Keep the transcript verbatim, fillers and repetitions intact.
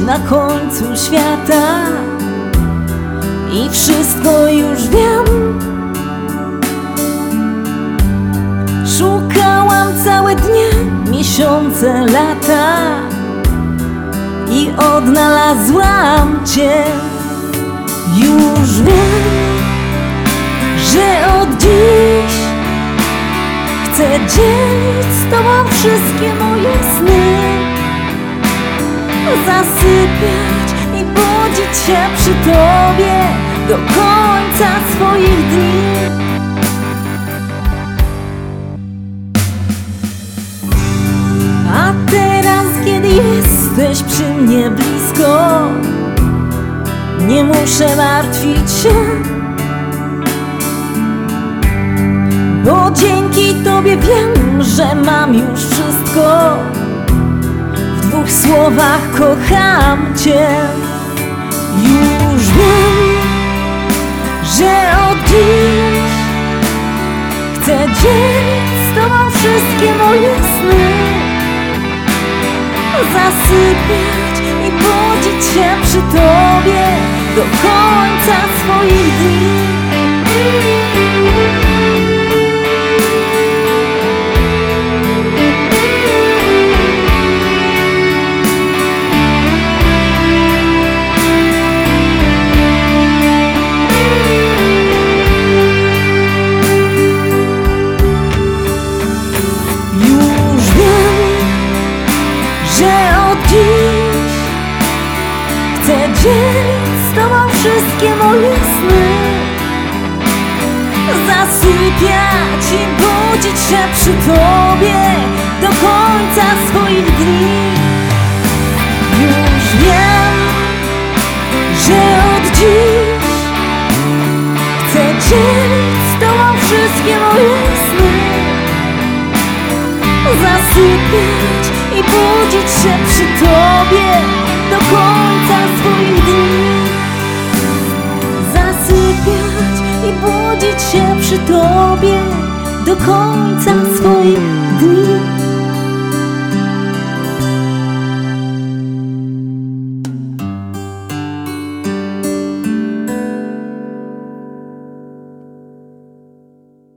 na końcu świata i wszystko już wiem. Szukałam całe dnie, miesiące, lata i odnalazłam Cię. Już wiem, że od dziś chcę dzielić z Tobą wszystkie moje sny, zasypiać i budzić się przy Tobie do końca swoich dni. A teraz, kiedy jesteś przy mnie blisko, nie muszę martwić się, bo dzięki Tobie wiem, że mam już wszystko. W dwóch słowach kocham Cię. Już wiem, że od dziś chcę dzielić z Tobą wszystkie moje sny, zasypiać i budzić się przy Tobie do końca swoich dni. Chcę dzielić z Tobą wszystkie moje sny, zasypiać i budzić się przy Tobie do końca swoich dni. Już wiem, że od dziś chcę dzielić z Tobą wszystkie moje sny, zasypiać i budzić się przy Tobie do końca swoich dni, zasypiać i budzić się przy Tobie do końca swoich dni.